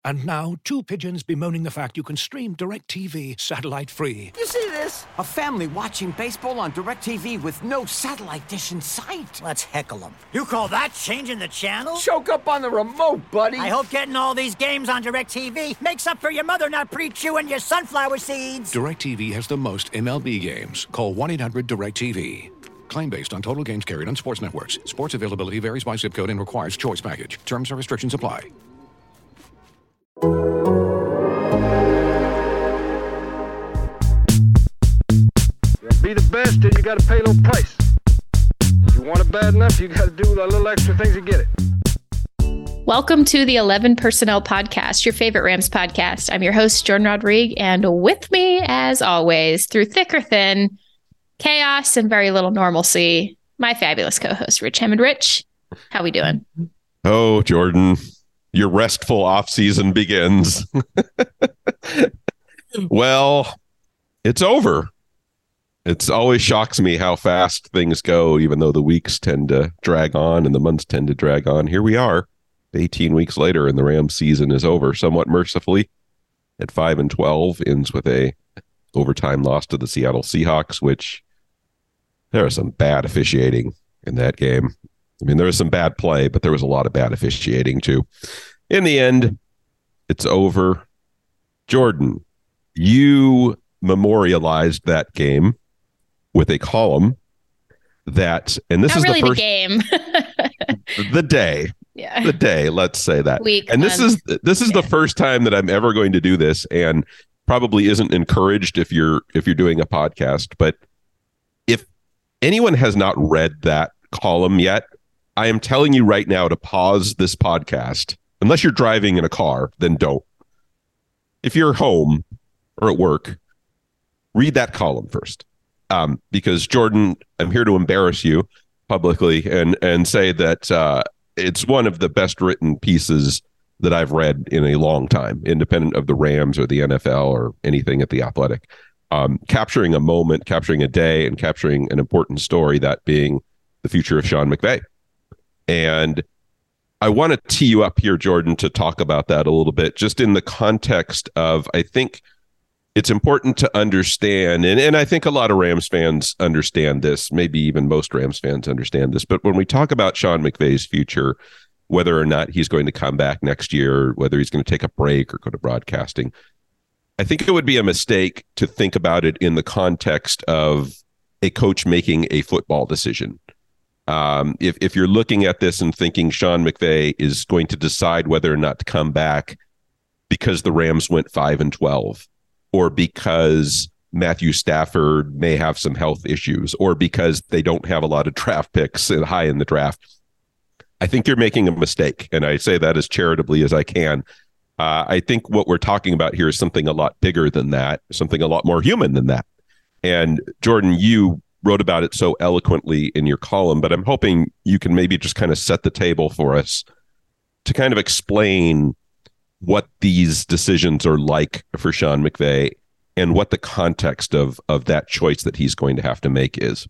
And now, two pigeons bemoaning the fact you can stream DirecTV satellite-free. You see this? A family watching baseball on DirecTV with no satellite dish in sight. Let's heckle them. You call that changing the channel? Choke up on the remote, buddy. I hope getting all these games on DirecTV makes up for your mother not pre-chewing your sunflower seeds. DirecTV has the most MLB games. Call 1-800-DirecTV. Claim based on total games carried on sports networks. Sports availability varies by zip code and requires choice package. Terms and restrictions apply. Be the best, and you got to pay a little price. If you want it bad enough, you got to do a little extra things to get it. Welcome to the 11 Personnel Podcast, your favorite Rams podcast. I'm your host, Jordan Rodriguez, and with me, as always, through thick or thin, chaos and very little normalcy, my fabulous co-host, Rich Hammond. Rich, how we doing? Oh, Jordan, your restful off-season begins. Well, it's over. It always shocks me how fast things go, even though the weeks tend to drag on and the months tend to drag on. Here we are, 18 weeks later, and the Rams season is over, somewhat mercifully. At 5-12, ends with a overtime loss to the Seattle Seahawks, which there was some bad officiating in that game. I mean, there was some bad play, but there was a lot of bad officiating too. In the end, it's over. Jordan, you memorialized that game with a column that, and this Not is really the first game. the day. Yeah. The day, let's say that. Week, and this is the first time that I'm ever going to do this, and probably isn't encouraged if you're doing a podcast. But if anyone has not read that column yet, I am telling you right now to pause this podcast. Unless you're driving in a car, then don't. If you're home or at work, read that column first. Because Jordan, I'm here to embarrass you publicly and say that it's one of the best written pieces that I've read in a long time, independent of the Rams or the NFL or anything at The Athletic. Capturing a moment, capturing a day, and capturing an important story, that being the future of Sean McVay. And I want to tee you up here, Jordan, to talk about that a little bit, just in the context of, I think it's important to understand, and I think a lot of Rams fans understand this, maybe even most Rams fans understand this, but when we talk about Sean McVay's future, whether or not he's going to come back next year, whether he's going to take a break or go to broadcasting, I think it would be a mistake to think about it in the context of a coach making a football decision. If you're looking at this and thinking Sean McVay is going to decide whether or not to come back because the Rams went 5-12, or because Matthew Stafford may have some health issues, or because they don't have a lot of draft picks high in the draft, I think you're making a mistake. And I say that as charitably as I can. I think what we're talking about here is something a lot bigger than that, something a lot more human than that. And Jordan, you wrote about it so eloquently in your column, but I'm hoping you can maybe just kind of set the table for us to kind of explain what these decisions are like for Sean McVay and what the context of that choice that he's going to have to make is.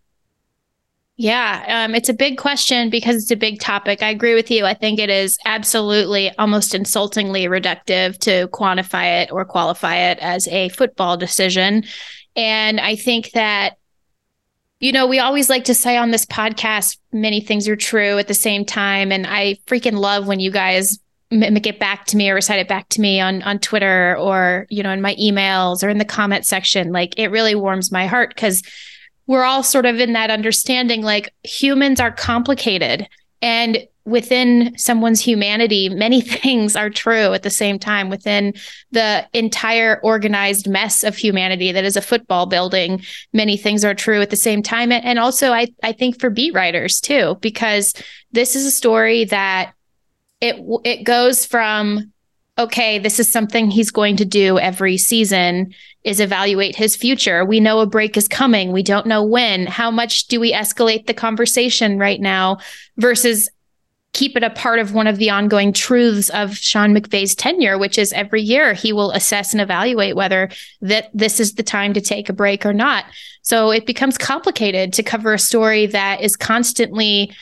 Yeah, it's a big question because it's a big topic. I agree with you. I think it is absolutely almost insultingly reductive to quantify it or qualify it as a football decision. And I think that, you know, we always like to say on this podcast, many things are true at the same time. And I freaking love when you guys get back to me or recite it back to me on Twitter or, you know, in my emails or in the comment section. Like, it really warms my heart because we're all sort of in that understanding, like, humans are complicated, and within someone's humanity, many things are true at the same time. Within the entire organized mess of humanity that is a football building, many things are true at the same time. And also, I think for beat writers too, because this is a story that it goes from, okay, this is something he's going to do every season, is evaluate his future. We know a break is coming. We don't know when. How much do we escalate the conversation right now versus keep it a part of one of the ongoing truths of Sean McVay's tenure, which is every year he will assess and evaluate whether that this is the time to take a break or not. So it becomes complicated to cover a story that is constantly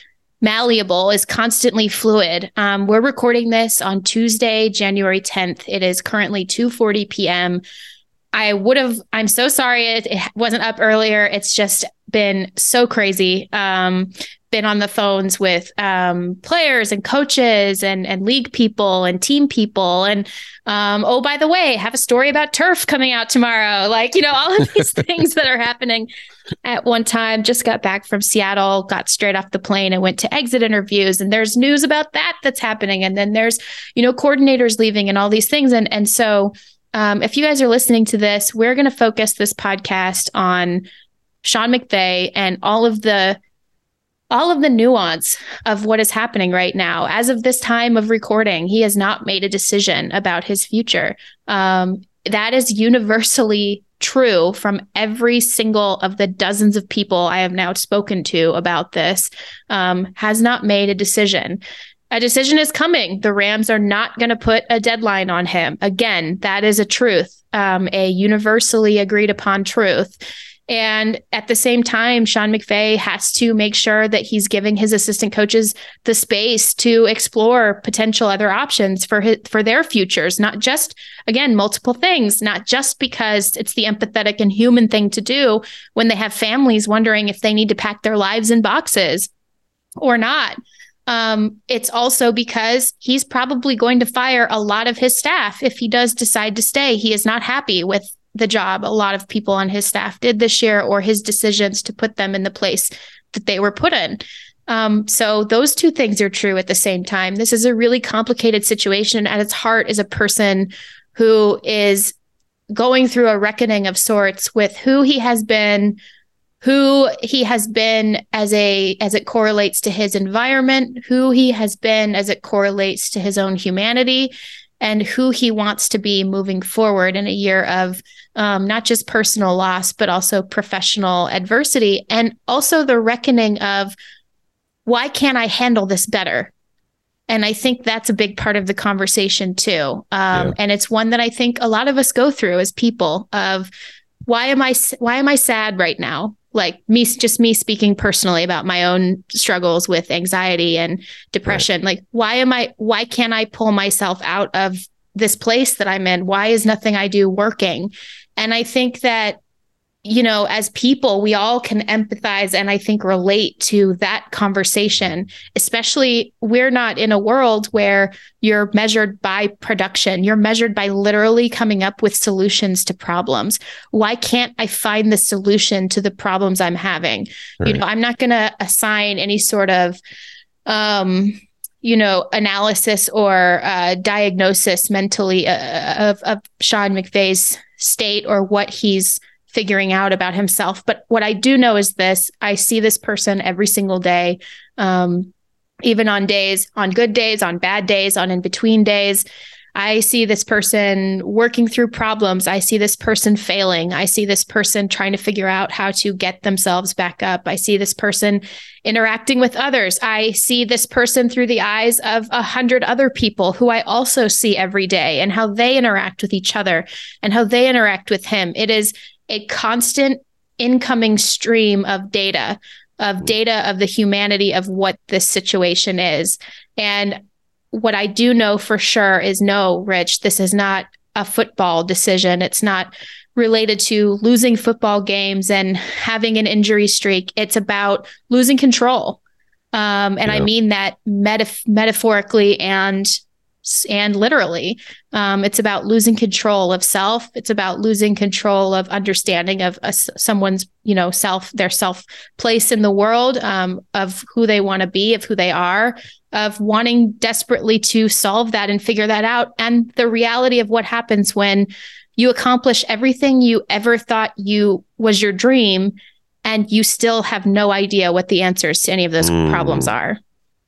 malleable, is constantly fluid. We're recording this on Tuesday, January 10th. It is currently 2:40 p.m. I'm so sorry it wasn't up earlier. It's just been so crazy. Been on the phones with players and coaches and league people and team people. And oh, by the way, have a story about turf coming out tomorrow. All of these things that are happening at one time. Just got back from Seattle, got straight off the plane and went to exit interviews. And there's news about that's happening. And then there's, coordinators leaving and all these things. And so if you guys are listening to this, we're going to focus this podcast on Sean McVay and all of the nuance of what is happening right now. As of this time of recording, he has not made a decision about his future. That is universally true from every single of the dozens of people I have now spoken to about this, has not made a decision. A decision is coming. The Rams are not going to put a deadline on him. Again, that is a truth, a universally agreed upon truth. And at the same time, Sean McVay has to make sure that he's giving his assistant coaches the space to explore potential other options for their futures, not just, again, multiple things, not just because it's the empathetic and human thing to do when they have families wondering if they need to pack their lives in boxes or not. It's also because he's probably going to fire a lot of his staff if he does decide to stay. He is not happy with the job a lot of people on his staff did this year or his decisions to put them in the place that they were put in. So those two things are true at the same time. This is a really complicated situation. At its heart is a person who is going through a reckoning of sorts with who he has been as it correlates to his environment, who he has been as it correlates to his own humanity, and who he wants to be moving forward in a year of not just personal loss, but also professional adversity, and also the reckoning of, why can't I handle this better? And I think that's a big part of the conversation too. And it's one that I think a lot of us go through as people of, why am I sad right now? Like me speaking personally about my own struggles with anxiety and depression. Right. Like, why can't I pull myself out of this place that I'm in? Why is nothing I do working? And I think that, as people, we all can empathize and I think relate to that conversation, especially we're not in a world where you're measured by production. You're measured by literally coming up with solutions to problems. Why can't I find the solution to the problems I'm having? Right. I'm not going to assign any sort of, analysis or diagnosis mentally of Sean McVay's state or what he's figuring out about himself. But what I do know is this: I see this person every single day, even on good days, on bad days, on in-between days. I see this person working through problems. I see this person failing. I see this person trying to figure out how to get themselves back up. I see this person interacting with others. I see this person through the eyes of 100 other people who I also see every day, and how they interact with each other and how they interact with him. It is a constant incoming stream of data of the humanity of what this situation is. And what I do know for sure is, no, Rich, this is not a football decision. It's not related to losing football games and having an injury streak. It's about losing control. I mean that metaphorically and literally. It's about losing control of self. It's about losing control of understanding of someone's, their self place in the world, of who they want to be, of who they are, of wanting desperately to solve that and figure that out. And the reality of what happens when you accomplish everything you ever thought was your dream, and you still have no idea what the answers to any of those problems are.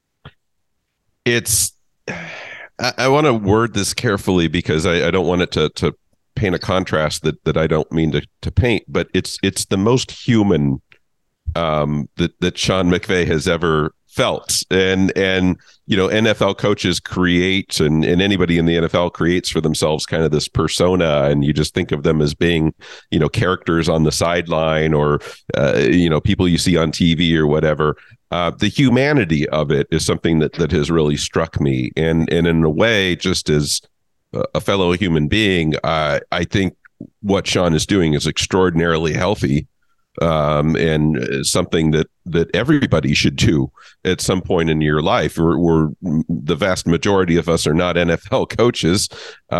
I want to word this carefully because I don't want it to paint a contrast that I don't mean to paint, but it's the most human that Sean McVay has ever felt. And NFL coaches create, and anybody in the NFL creates for themselves kind of this persona, and you just think of them as being, characters on the sideline or, people you see on TV or whatever. The humanity of it is something that has really struck me. And in a way, just as a fellow human being, I think what Sean is doing is extraordinarily healthy, and something that everybody should do at some point in your life. We're the vast majority of us are not NFL coaches.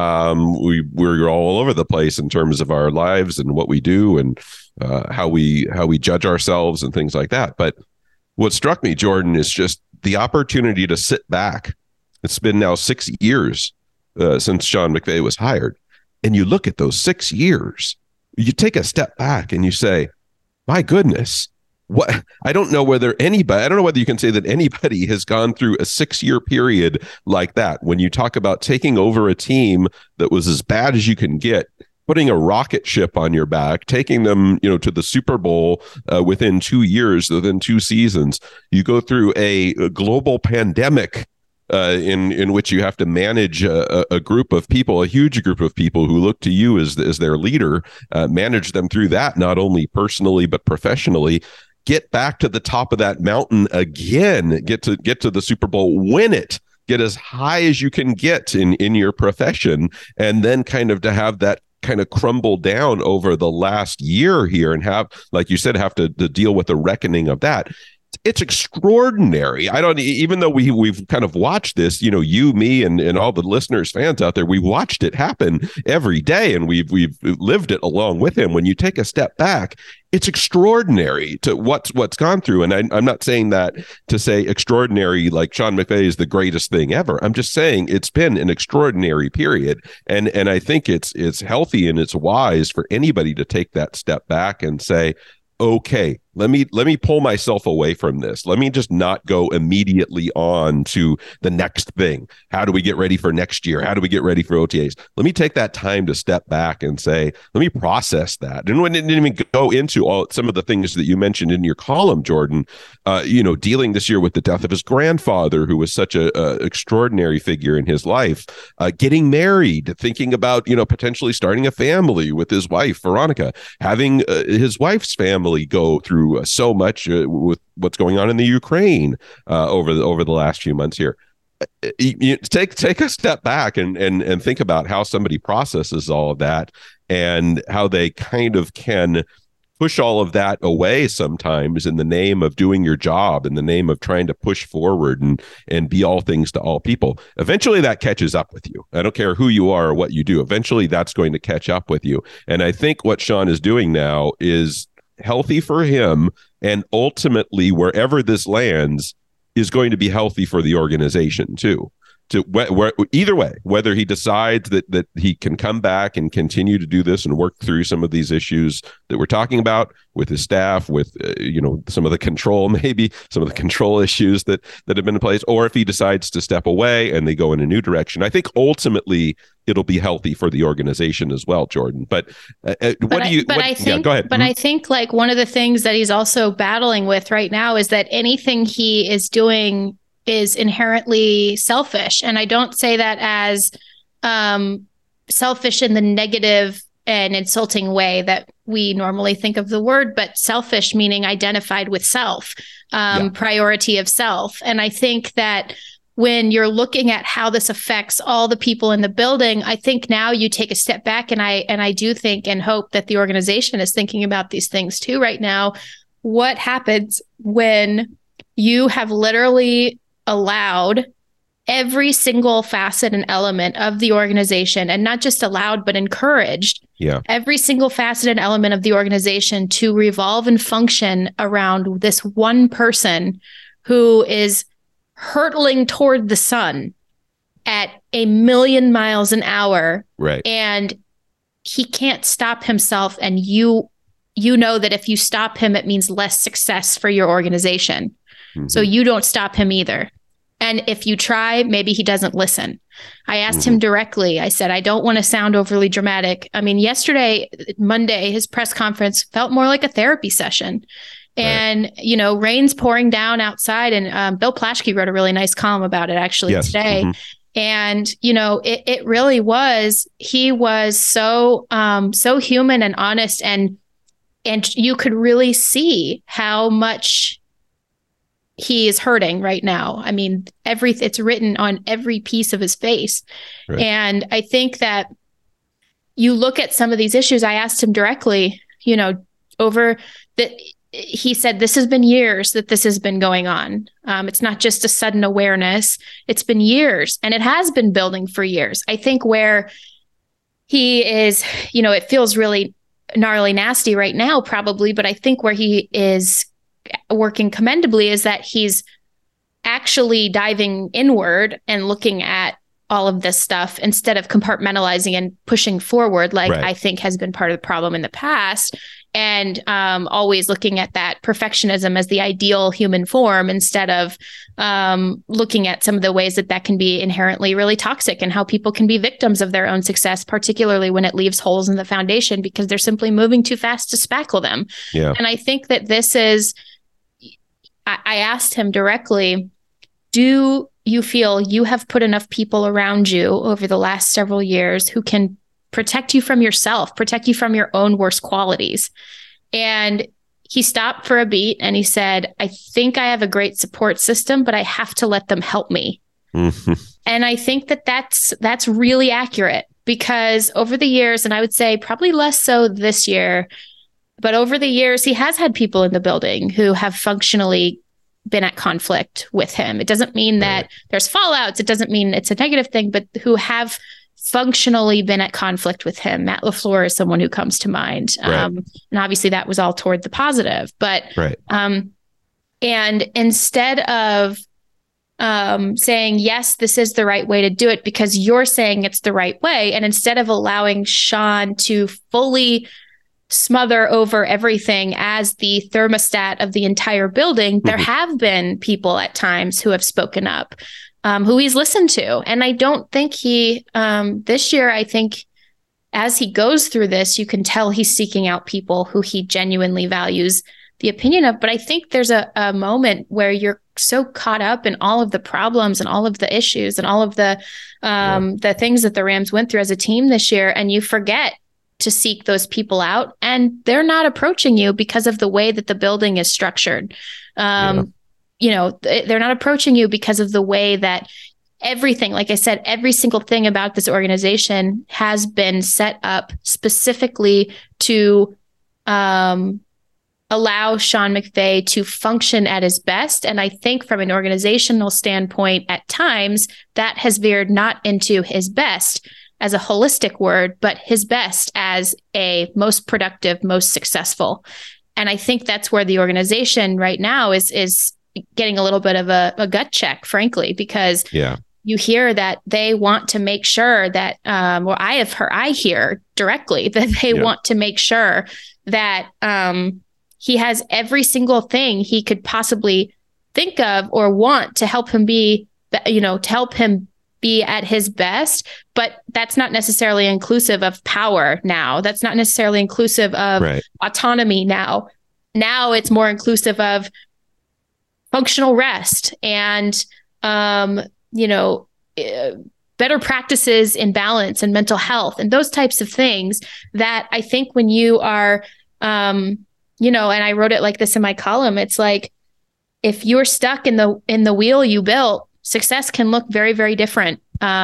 We're all over the place in terms of our lives and what we do and how we judge ourselves and things like that. But what struck me, Jordan, is just the opportunity to sit back. It's been now 6 years since Sean McVay was hired. And you look at those 6 years, you take a step back and you say, my goodness, what? I don't know whether you can say that anybody has gone through a 6-year period like that. When you talk about taking over a team that was as bad as you can get, putting a rocket ship on your back, taking them, to the Super Bowl within 2 years, within 2 seasons, you go through a global pandemic in which you have to manage a group of people, a huge group of people who look to you as their leader, manage them through that, not only personally, but professionally, get back to the top of that mountain again, get to the Super Bowl, win it, get as high as you can get in your profession, and then kind of to have that kind of crumble down over the last year here and have, like you said, have to deal with the reckoning of that. It's extraordinary. Even though we've kind of watched this, you, me, and all the listeners, fans out there, we watched it happen every day, and we've lived it along with him. When you take a step back, it's extraordinary to what's gone through. And I'm not saying that to say extraordinary like Sean McVay is the greatest thing ever. I'm just saying it's been an extraordinary period, and I think it's healthy and it's wise for anybody to take that step back and say, okay, let me pull myself away from this. Let me just not go immediately on to the next thing. How do we get ready for next year? How do we get ready for OTAs? Let me take that time to step back and say, let me process that. And when it didn't even go into some of the things that you mentioned in your column, Jordan, dealing this year with the death of his grandfather, who was such a extraordinary figure in his life, getting married, thinking about, potentially starting a family with his wife, Veronica, having his wife's family go through so much with what's going on in the Ukraine over the last few months here. You take a step back and think about how somebody processes all of that and how they kind of can push all of that away sometimes in the name of doing your job, in the name of trying to push forward and be all things to all people. Eventually that catches up with you. I don't care who you are or what you do. Eventually that's going to catch up with you. And I think what Sean is doing now is healthy for him, and ultimately wherever this lands is going to be healthy for the organization too. Either way, whether he decides that he can come back and continue to do this and work through some of these issues that we're talking about with his staff, with some of the control, maybe some of the control issues that have been in place, or if he decides to step away and they go in a new direction, I think ultimately it'll be healthy for the organization as well, Jordan. But I think like one of the things that he's also battling with right now is that anything he is doing is inherently selfish. And I don't say that as selfish in the negative and insulting way that we normally think of the word, but selfish meaning identified with self, priority of self. And I think that when you're looking at how this affects all the people in the building, I think now you take a step back, and I do think and hope that the organization is thinking about these things too right now. What happens when you have literally allowed every single facet and element of the organization, and not just allowed, but encouraged every single facet and element of the organization to revolve and function around this one person who is hurtling toward the sun at 1,000,000 miles an hour. Right. And he can't stop himself. And you know that if you stop him, it means less success for your organization. Mm-hmm. So you don't stop him either. And if you try, maybe he doesn't listen. I asked him directly. I said, I don't want to sound overly dramatic. I mean, yesterday, Monday, his press conference felt more like a therapy session. And, rain's pouring down outside. And Bill Plaschke wrote a really nice column about it actually today. Mm-hmm. And, it really was, he was so human and honest. And you could really see how much he is hurting right now. I mean, it's written on every piece of his face. Right. And I think that you look at some of these issues. I asked him directly, over that. He said, this has been years that this has been going on. It's not just a sudden awareness. It's been years, and it has been building for years. I think where he is, it feels really gnarly nasty right now, probably, but I think where he is working commendably is that he's actually diving inward and looking at all of this stuff instead of compartmentalizing and pushing forward, like I think has been part of the problem in the past. And always looking at that perfectionism as the ideal human form instead of looking at some of the ways that can be inherently really toxic and how people can be victims of their own success, particularly when it leaves holes in the foundation because they're simply moving too fast to spackle them. Yeah. And I think that this is, I asked him directly, do you feel you have put enough people around you over the last several years who can protect you from yourself, protect you from your own worst qualities? And he stopped for a beat and he said, I think I have a great support system, but I have to let them help me. Mm-hmm. And I think that that's really accurate because over the years, and I would say probably less so this year, but over the years, he has had people in the building who have functionally been at conflict with him. It doesn't mean that there's fallouts. It doesn't mean it's a negative thing, but who have functionally been at conflict with him. Matt LaFleur is someone who comes to mind. And obviously that was all toward the positive, but, and instead of saying, yes, this is the right way to do it because you're saying it's the right way. And instead of allowing Sean to fully smother over everything as the thermostat of the entire building, there have been people at times who have spoken up, who he's listened to. And I don't think he, this year, I think as he goes through this, you can tell he's seeking out people who he genuinely values the opinion of. But I think there's a moment where you're so caught up in all of the problems and all of the issues and all of the things that the Rams went through as a team this year, and you forget to seek those people out, and they're not approaching you because of the way that the building is structured. They're not approaching you because of the way that everything, like I said, every single thing about this organization has been set up specifically to allow Sean McVay to function at his best. And I think from an organizational standpoint, at times that has veered not into his best as a holistic word, but his best as a most productive, most successful. And I think that's where the organization right now is getting a little bit of a gut check, frankly, because you hear that they want to make sure that, I hear directly that they want to make sure that he has every single thing he could possibly think of or want to help him be at his best, but that's not necessarily inclusive of power now. That's not necessarily inclusive of autonomy now. Now it's more inclusive of functional rest and, better practices in balance and mental health and those types of things that I think when you are, and I wrote it like this in my column, it's like, if you're stuck in the wheel you built, success can look very, very different.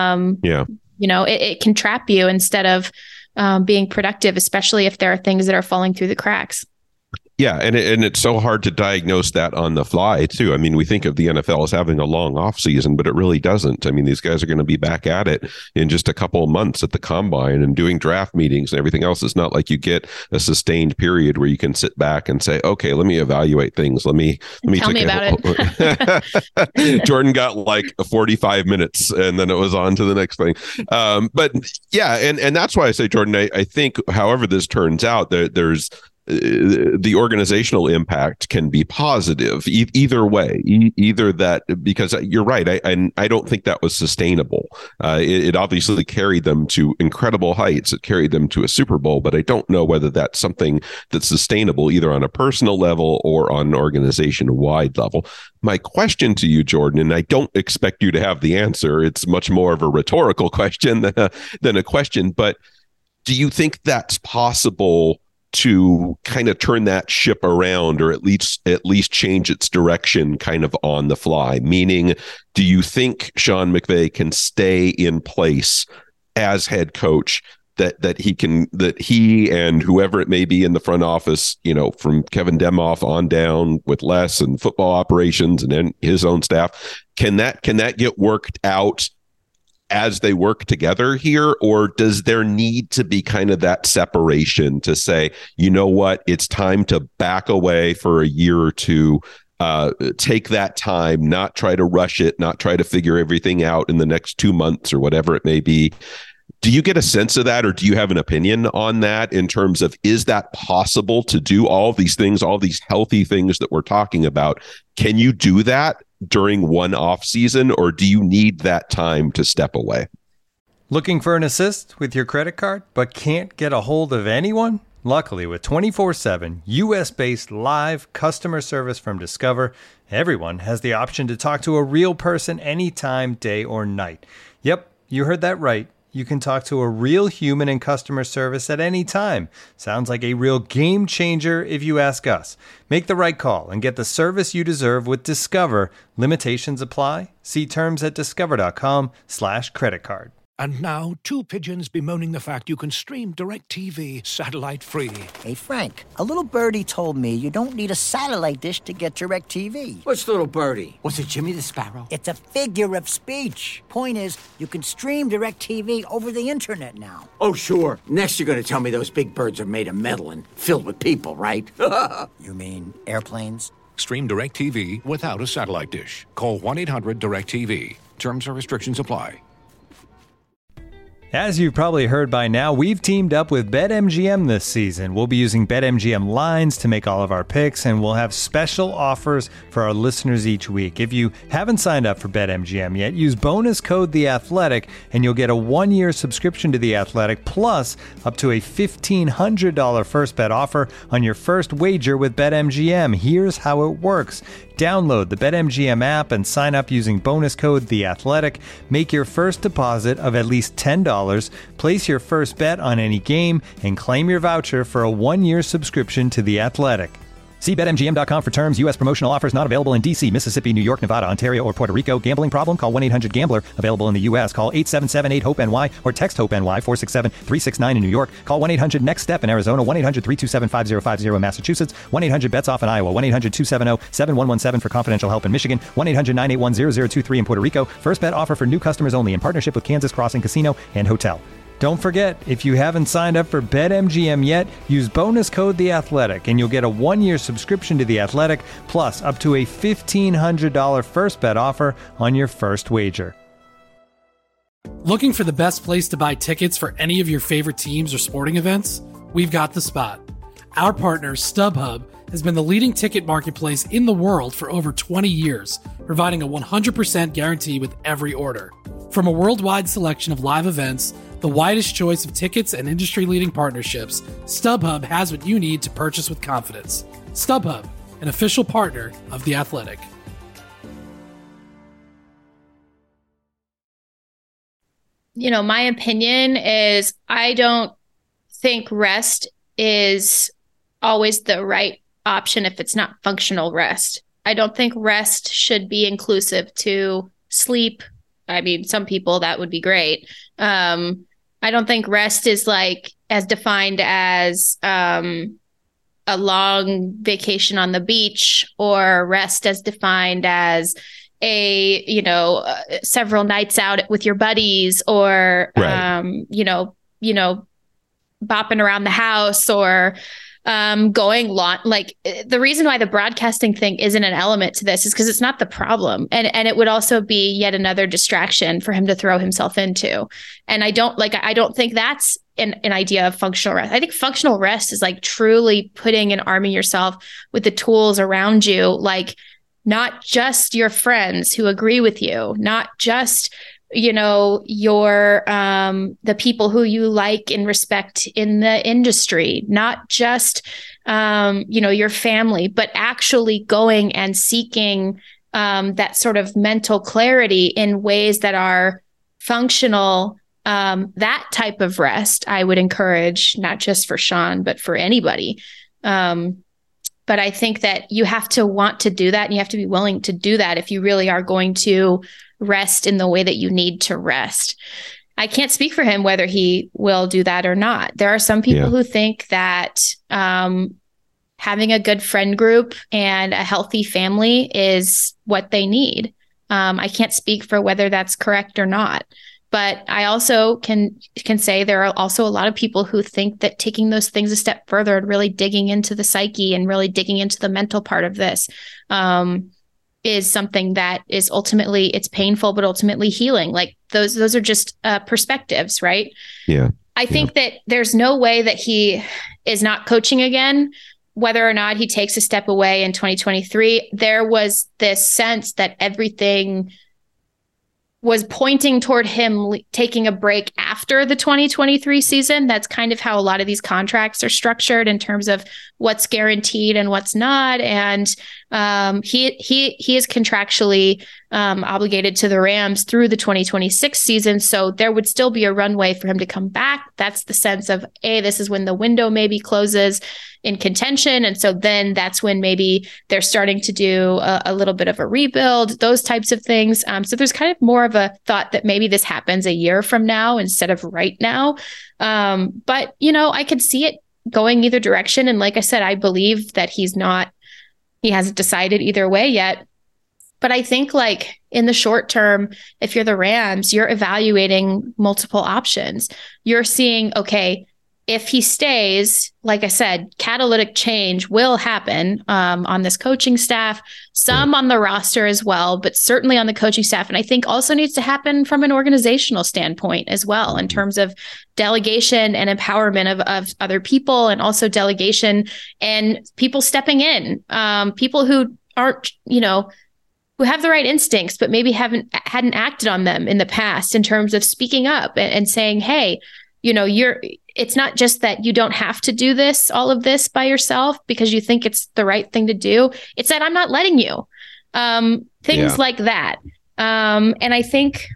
It can trap you instead of being productive, especially if there are things that are falling through the cracks. Yeah, and it's so hard to diagnose that on the fly, too. I mean, we think of the NFL as having a long off season, but it really doesn't. I mean, these guys are going to be back at it in just a couple of months at the combine and doing draft meetings and everything else. It's not like you get a sustained period where you can sit back and say, okay, let me evaluate things. Let me tell me about it. Jordan got like 45 minutes and then it was on to the next thing. But yeah, and that's why I say, Jordan, I think however this turns out, there's the organizational impact can be positive either way, either that, because you're right. I don't think that was sustainable. It obviously carried them to incredible heights. It carried them to a Super Bowl, but I don't know whether that's something that's sustainable either on a personal level or on an organization wide level. My question to you, Jordan, and I don't expect you to have the answer. It's much more of a rhetorical question than a question, but do you think that's possible to kind of turn that ship around, or at least change its direction kind of on the fly? Meaning, do you think Sean McVay can stay in place as head coach, that he and whoever it may be in the front office, from Kevin Demoff on down with Les and football operations and then his own staff, can that get worked out as they work together here? Or does there need to be kind of that separation to say, you know what, it's time to back away for a year or two, take that time, not try to rush it, not try to figure everything out in the next 2 months or whatever it may be? Do you get a sense of that, or do you have an opinion on that in terms of, is that possible to do all these things, all these healthy things that we're talking about? Can you do that during one off season, or do you need that time to step away? Looking for an assist with your credit card, but can't get a hold of anyone? Luckily, with 24/7 US-based live customer service from Discover, everyone has the option to talk to a real person anytime, day or night. Yep, you heard that right. You can talk to a real human in customer service at any time. Sounds like a real game changer if you ask us. Make the right call and get the service you deserve with Discover. Limitations apply. See terms at discover.com/creditcard. And now, two pigeons bemoaning the fact you can stream DirecTV satellite-free. Hey, Frank, a little birdie told me you don't need a satellite dish to get DirecTV. Which little birdie? Was it Jimmy the Sparrow? It's a figure of speech. Point is, you can stream DirecTV over the internet now. Oh, sure. Next you're going to tell me those big birds are made of metal and filled with people, right? You mean airplanes? Stream DirecTV without a satellite dish. Call 1-800-DirecTV. Terms and restrictions apply. As you've probably heard by now, we've teamed up with BetMGM this season. We'll be using BetMGM lines to make all of our picks, and we'll have special offers for our listeners each week. If you haven't signed up for BetMGM yet, use bonus code The Athletic, and you'll get a 1-year subscription to The Athletic, plus up to a $1,500 first bet offer on your first wager with BetMGM. Here's how it works. Download the BetMGM app and sign up using bonus code The Athletic. Make your first deposit of at least $10. Place your first bet on any game and claim your voucher for a 1-year subscription to The Athletic. See BetMGM.com for terms. U.S. promotional offers not available in D.C., Mississippi, New York, Nevada, Ontario, or Puerto Rico. Gambling problem? Call 1-800-GAMBLER. Available in the U.S. Call 877-8-HOPE-NY or text HOPE-NY 467-369 in New York. Call 1-800-NEXT-STEP in Arizona. 1-800-327-5050 in Massachusetts. 1-800-BETS-OFF in Iowa. 1-800-270-7117 for confidential help in Michigan. 1-800-981-0023 in Puerto Rico. First bet offer for new customers only in partnership with Kansas Crossing Casino and Hotel. Don't forget, if you haven't signed up for BetMGM yet, use bonus code The Athletic, and you'll get a 1-year subscription to The Athletic, plus up to a $1,500 first bet offer on your first wager. Looking for the best place to buy tickets for any of your favorite teams or sporting events? We've got the spot. Our partner, StubHub, has been the leading ticket marketplace in the world for over 20 years, providing a 100% guarantee with every order. From a worldwide selection of live events, the widest choice of tickets and industry-leading partnerships, StubHub has what you need to purchase with confidence. StubHub, an official partner of The Athletic. My opinion is I don't think rest is always the right option if it's not functional rest. I don't think rest should be inclusive to sleep. I mean, some people that would be great. I don't think rest is like as defined as a long vacation on the beach, or rest as defined as several nights out with your buddies, or right. Bopping around the house, or going like the reason why the broadcasting thing isn't an element to this is because it's not the problem. And it would also be yet another distraction for him to throw himself into. And I don't think that's an idea of functional rest. I think functional rest is like truly putting and arming yourself with the tools around you, like not just your friends who agree with you, not just your the people who you like and respect in the industry, not just your family, but actually going and seeking that sort of mental clarity in ways that are functional That type of rest I would encourage, not just for Sean, but for anybody. But I think that you have to want to do that, and you have to be willing to do that if you really are going to rest in the way that you need to rest. I can't speak for him whether he will do that or not. There are some people who think that having a good friend group and a healthy family is what they need. I can't speak for whether that's correct or not. But I also can say there are also a lot of people who think that taking those things a step further and really digging into the psyche and really digging into the mental part of this is something that is ultimately, it's painful, but ultimately healing. Like those are just perspectives, right? Yeah. I think that there's no way that he is not coaching again, whether or not he takes a step away in 2023. There was this sense that everything was pointing toward him taking a break after the 2023 season. That's kind of how a lot of these contracts are structured in terms of what's guaranteed and what's not. And he is contractually obligated to the Rams through the 2026 season. So there would still be a runway for him to come back. That's the sense of, this is when the window maybe closes in contention. And so then that's when maybe they're starting to do a little bit of a rebuild, those types of things. So there's kind of more of a thought that maybe this happens a year from now instead of right now. But, I could see it going either direction. And like I said, I believe that he hasn't decided either way yet. But I think like in the short term, if you're the Rams, you're evaluating multiple options. You're seeing, okay, if he stays, like I said, catalytic change will happen on this coaching staff, some on the roster as well, but certainly on the coaching staff. And I think also needs to happen from an organizational standpoint as well, in terms of delegation and empowerment of other people, and also delegation and people stepping in, people who aren't, who have the right instincts, but maybe hadn't acted on them in the past in terms of speaking up and saying, hey, it's not just that you don't have to do all of this by yourself because you think it's the right thing to do. It's that I'm not letting you. Things like that. And I think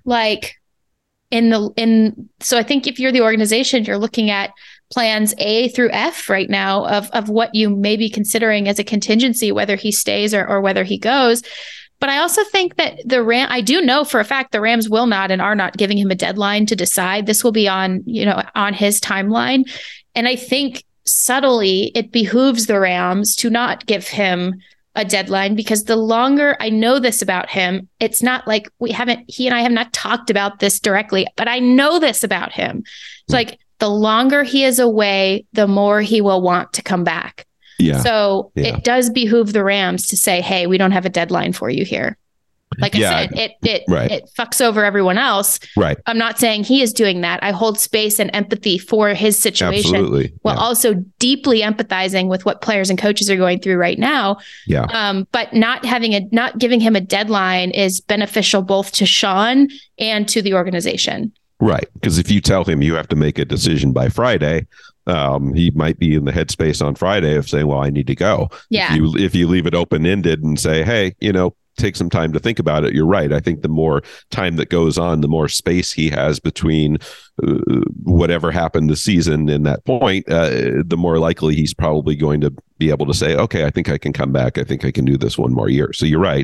so I think if you're the organization, you're looking at plans A through F right now of what you may be considering as a contingency, whether he stays or whether he goes. But I also think that I do know for a fact the Rams will not and are not giving him a deadline to decide. This will be on his timeline. And I think subtly it behooves the Rams to not give him a deadline, because the longer I know this about him, it's not like he and I have not talked about this directly, but I know this about him. It's like the longer he is away, the more he will want to come back. Yeah. So it does behoove the Rams to say, hey, we don't have a deadline for you here. Like I said, it fucks over everyone else. Right. I'm not saying he is doing that. I hold space and empathy for his situation while also deeply empathizing with what players and coaches are going through right now. Yeah. But not giving him a deadline is beneficial both to Sean and to the organization. Right. Because if you tell him you have to make a decision by Friday, he might be in the headspace on Friday of saying, well, I need to go. Yeah. If you leave it open-ended and say, hey, take some time to think about it. You're right. I think the more time that goes on, the more space he has between whatever happened this season and that point, the more likely he's probably going to be able to say, okay, I think I can come back. I think I can do this one more year. So you're right.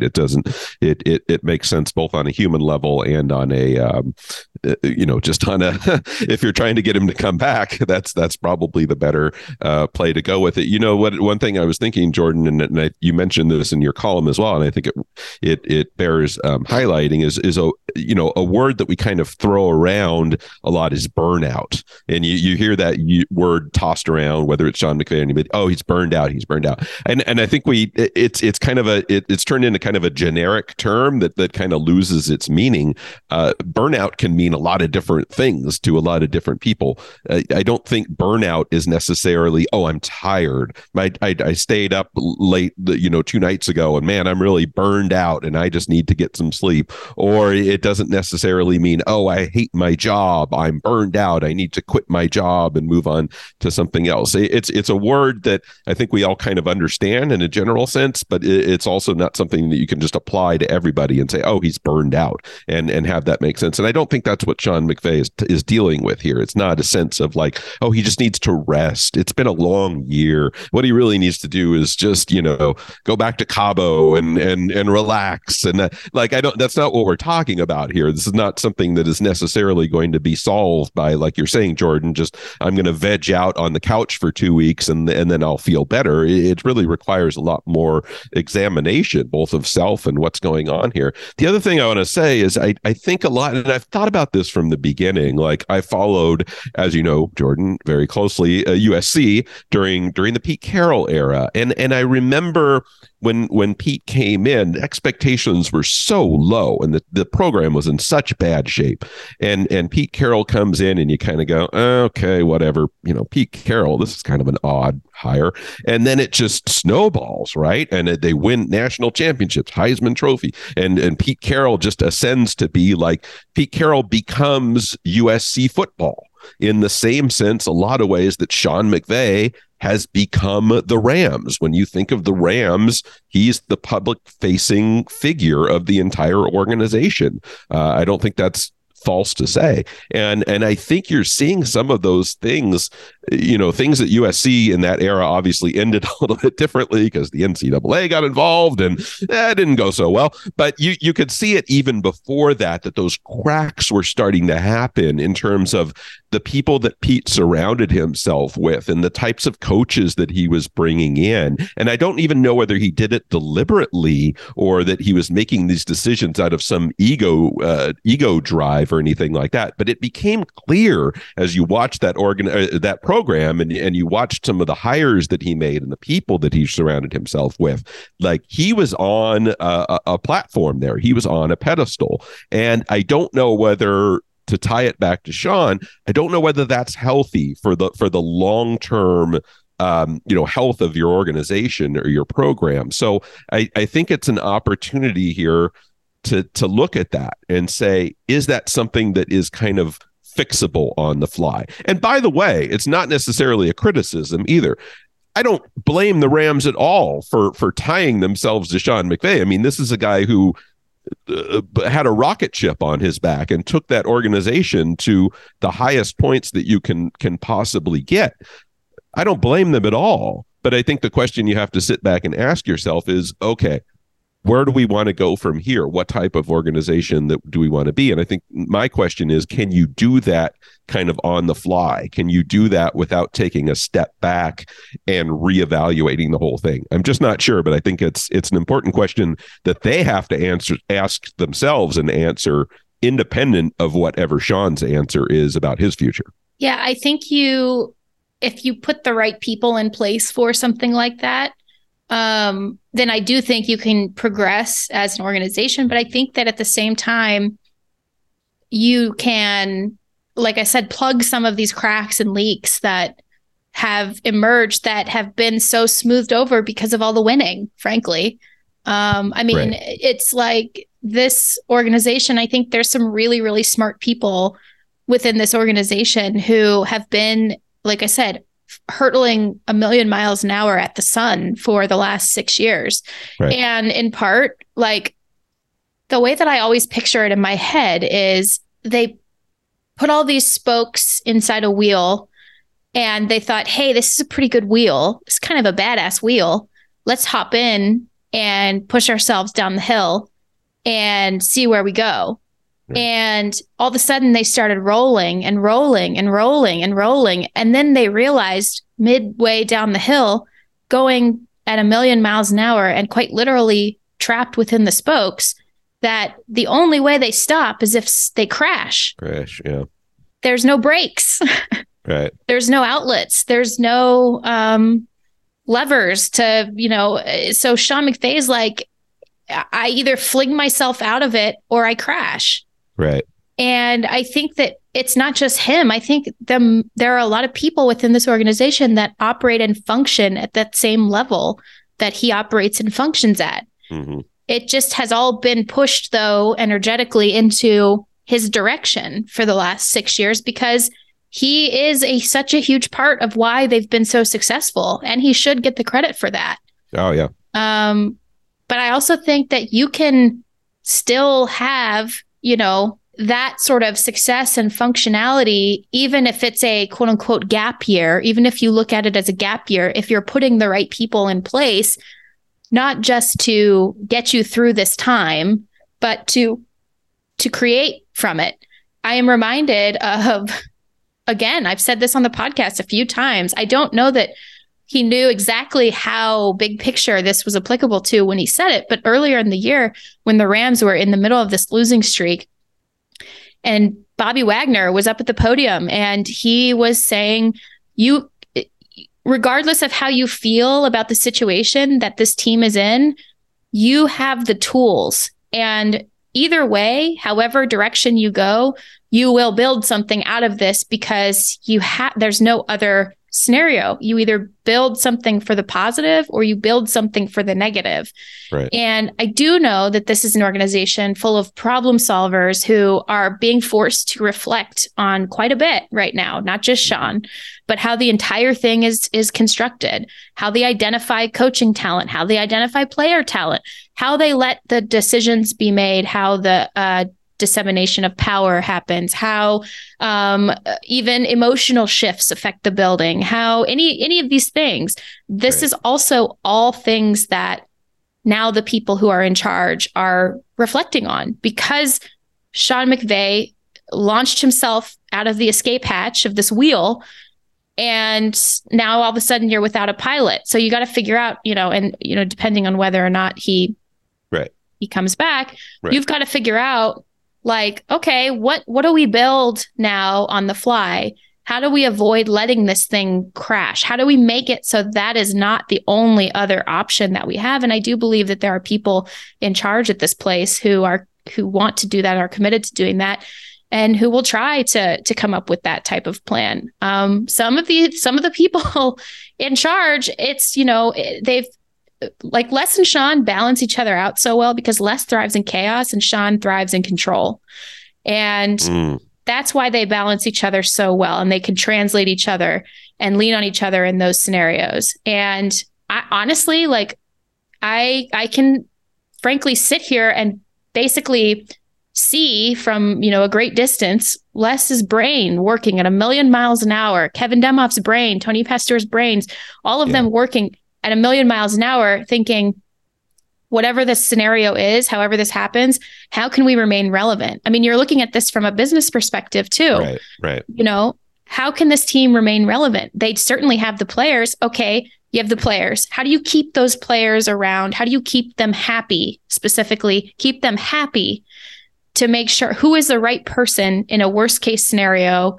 It makes sense both on a human level and on a, just on a, if you're trying to get him to come back, that's probably the better play to go with it. One thing I was thinking, Jordan, and you mentioned this in your column as well, and I think it bears highlighting is a word that we kind of throw around a lot is burnout. And you hear that word tossed around, whether it's Sean McVay or anybody, oh, he's burned out. And I think it's kind of it's turned into kind of a generic term that kind of loses its meaning. Burnout can mean a lot of different things to a lot of different people. I don't think burnout is necessarily, oh, I'm tired. I stayed up late, 2 nights ago, and man, I'm really burned out and I just need to get some sleep. Or it doesn't necessarily mean, oh, I hate my job, I'm burned out, I need to quit my job and move on to something else. It's a word that I think we all kind of understand in a general sense, but it's also not something that you can just apply to everybody and say, oh, he's burned out and have that make sense. And I don't think that's what Sean McVay is dealing with here. It's not a sense of like, oh, he just needs to rest. It's been a long year. What he really needs to do is just, go back to Cabo and relax. And that's not what we're talking about here. This is not something that is necessarily going to be solved by, like you're saying, Jordan, just I'm going to veg out on the couch for 2 weeks and then I'll feel better. It really requires a lot more examination, both of self and what's going on here. The other thing I want to say is I think a lot, and I've thought about this from the beginning. Like I followed, as you know, Jordan, very closely USC during the Pete Carroll era, and I remember when Pete came in, expectations were so low and the program was in such bad shape. And Pete Carroll comes in and you kind of go, okay, whatever, Pete Carroll, this is kind of an odd hire. And then it just snowballs, right? And they win national championships, Heisman Trophy. And Pete Carroll just ascends to be like, Pete Carroll becomes USC football in the same sense, a lot of ways that Sean McVay has become the Rams. When you think of the Rams, he's the public-facing figure of the entire organization. I don't think that's false to say. And I think you're seeing some of those things, things at USC in that era obviously ended a little bit differently because the NCAA got involved and that didn't go so well. But you could see it even before that those cracks were starting to happen in terms of the people that Pete surrounded himself with and the types of coaches that he was bringing in. And I don't even know whether he did it deliberately or that he was making these decisions out of some ego drive or anything like that. But it became clear as you watched that program and you watched some of the hires that he made and the people that he surrounded himself with, like he was on a platform there. He was on a pedestal. And I don't know whether, to tie it back to Sean, I don't know whether that's healthy for the long-term health of your organization or your program. So I think it's an opportunity here to look at that and say, is that something that is kind of fixable on the fly? And by the way, it's not necessarily a criticism either. I don't blame the Rams at all for tying themselves to Sean McVay. I mean, this is a guy who had a rocket ship on his back and took that organization to the highest points that you can possibly get. I don't blame them at all, but I think the question you have to sit back and ask yourself is, okay, where do we want to go from here? What type of organization do we want to be? And I think my question is, can you do that kind of on the fly? Can you do that without taking a step back and reevaluating the whole thing? I'm just not sure, but I think it's an important question that they have to ask themselves and answer independent of whatever Sean's answer is about his future. Yeah, I think if you put the right people in place for something like that, then I do think you can progress as an organization. But I think that at the same time, you can, like I said, plug some of these cracks and leaks that have emerged that have been so smoothed over because of all the winning, frankly. Right. It's like this organization, I think there's some really, really smart people within this organization who have been, like I said, hurtling 1,000,000 miles an hour at the sun for the last 6 years. Right. And in part, like the way that I always picture it in my head is they put all these spokes inside a wheel and they thought, hey, this is a pretty good wheel. It's kind of a badass wheel. Let's hop in and push ourselves down the hill and see where we go. And all of a sudden they started rolling and rolling and rolling and rolling. And then they realized midway down the hill, going at 1,000,000 miles an hour and quite literally trapped within the spokes, that the only way they stop is if they crash. Yeah. There's no brakes. Right. There's no outlets. There's no levers to, so Sean McVay is like, I either fling myself out of it or I crash. Right. And I think that it's not just him. I think there are a lot of people within this organization that operate and function at that same level that he operates and functions at. Mm-hmm. It just has all been pushed, though, energetically into his direction for the last 6 years because he is such a huge part of why they've been so successful, and he should get the credit for that. Oh, yeah. But I also think that you can still have, that sort of success and functionality, even if it's a quote unquote gap year, even if you look at it as a gap year, if you're putting the right people in place, not just to get you through this time, but to create from it. I am reminded of, again, I've said this on the podcast a few times. I don't know that he knew exactly how big picture this was applicable to when he said it, but earlier in the year, when the Rams were in the middle of this losing streak, and Bobby Wagner was up at the podium and he was saying, regardless of how you feel about the situation that this team is in, you have the tools. And either way, however direction you go, you will build something out of this because there's no other scenario. You either build something for the positive or you build something for the negative. Right. And I do know that this is an organization full of problem solvers who are being forced to reflect on quite a bit right now, not just Sean, but how the entire thing is constructed, how they identify coaching talent, how they identify player talent, how they let the decisions be made, how the dissemination of power happens, how even emotional shifts affect the building, how any of these things. This is also all things that now the people who are in charge are reflecting on, because Sean McVay launched himself out of the escape hatch of this wheel, and now all of a sudden you're without a pilot. So you got to figure out, depending on whether or not he comes back, you've got to figure out, like, okay, what do we build now on the fly? How do we avoid letting this thing crash? How do we make it so that is not the only other option that we have? And I do believe that there are people in charge at this place who want to do that, are committed to doing that, and who will try to come up with that type of plan. Some of the people in charge, it's, they've, like, Les and Sean balance each other out so well because Les thrives in chaos and Sean thrives in control. And that's why they balance each other so well, and they can translate each other and lean on each other in those scenarios. And I honestly, I can frankly sit here and basically see from, a great distance, Les's brain working at 1,000,000 miles an hour, Kevin Demoff's brain, Tony Pasteur's brains, all of them working at 1,000,000 miles an hour, thinking, whatever this scenario is, however this happens, how can we remain relevant? I mean, you're looking at this from a business perspective too. Right. How can this team remain relevant? They certainly have the players. Okay, you have the players. How do you keep those players around? How do you keep them happy? Specifically, keep them happy to make sure who is the right person in a worst case scenario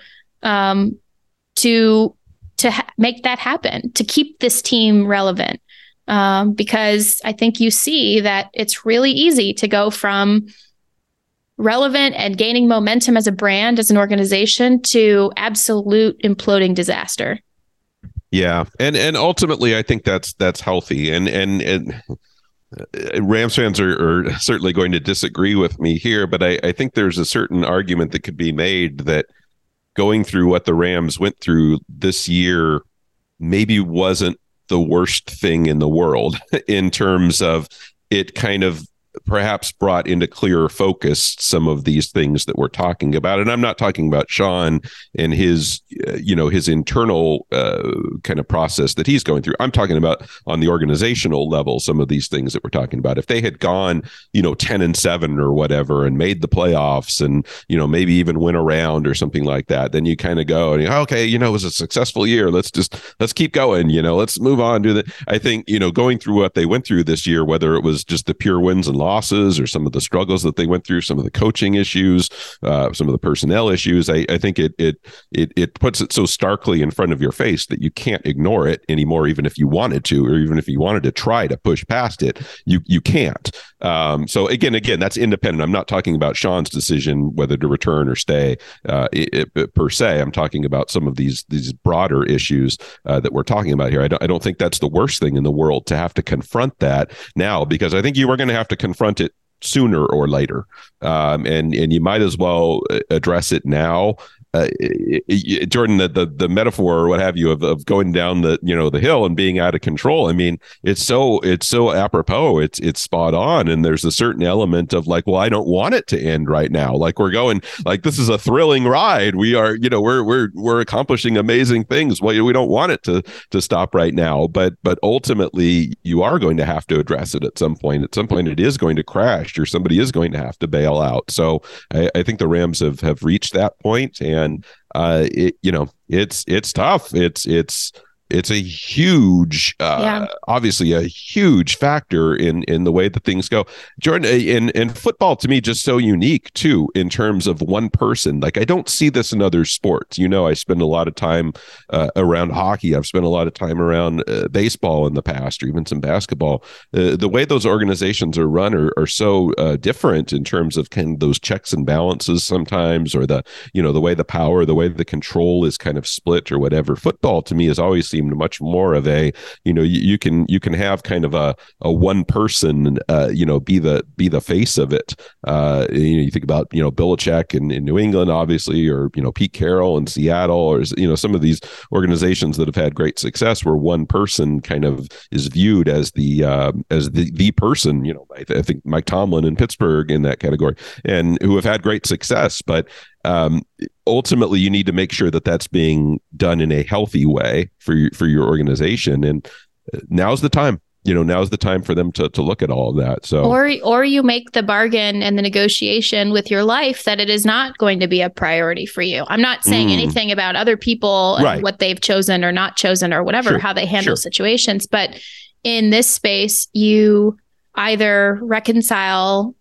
to make that happen, to keep this team relevant. Because I think you see that it's really easy to go from relevant and gaining momentum as a brand, as an organization, to absolute imploding disaster. Yeah. And ultimately, I think that's healthy. And Rams fans are certainly going to disagree with me here, but I think there's a certain argument that could be made that going through what the Rams went through this year maybe wasn't the worst thing in the world in terms of it kind of perhaps brought into clearer focus some of these things that we're talking about. And I'm not talking about Sean and his internal kind of process that he's going through. I'm talking about on the organizational level, some of these things that we're talking about. If they had gone, 10-7 or whatever and made the playoffs and, maybe even win around or something like that, then you kind of go and okay, it was a successful year. Let's keep going, let's move on to the, I think, going through what they went through this year, whether it was just the pure wins and losses or some of the struggles that they went through, some of the coaching issues, some of the personnel issues, I think it puts it so starkly in front of your face that you can't ignore it anymore, even if you wanted to, or even if you wanted to try to push past it, you can't. So again, that's independent. I'm not talking about Sean's decision whether to return or stay per se. I'm talking about some of these broader issues that we're talking about here. I don't think that's the worst thing in the world to have to confront that now, because I think you are going to have to confront it sooner or later, and you might as well address it now Jordan, the metaphor or what have you of going down the hill and being out of control. I mean, it's so apropos. It's spot on. And there's a certain element of like, well, I don't want it to end right now. Like we're going, like this is a thrilling ride. We are, we're accomplishing amazing things. Well, we don't want it to stop right now. But ultimately, you are going to have to address it at some point. At some point, it is going to crash, or somebody is going to have to bail out. So I think the Rams have reached that point. And it's tough. It's a huge, obviously a huge factor in the way that things go. Jordan, in football, to me, just so unique too, in terms of one person. Like I don't see this in other sports. I spend a lot of time around hockey. I've spent a lot of time around baseball in the past, or even some basketball. The way those organizations are run are so different in terms of kind of those checks and balances sometimes, or the way the power, the way the control is kind of split or whatever. Football to me has always seemed much more of a, you can have kind of a one person, be the face of it. You think about, Belichick in New England, obviously, or, Pete Carroll in Seattle, or, some of these organizations that have had great success where one person kind of is viewed as the person, I think Mike Tomlin in Pittsburgh in that category, and who have had great success. But ultimately, you need to make sure that that's being done in a healthy way for your organization. And now's the time. Now's the time for them to look at all of that. So, or you make the bargain and the negotiation with your life that it is not going to be a priority for you. I'm not saying anything about other people and what they've chosen or not chosen or whatever, how they handle situations. But in this space, you either reconcile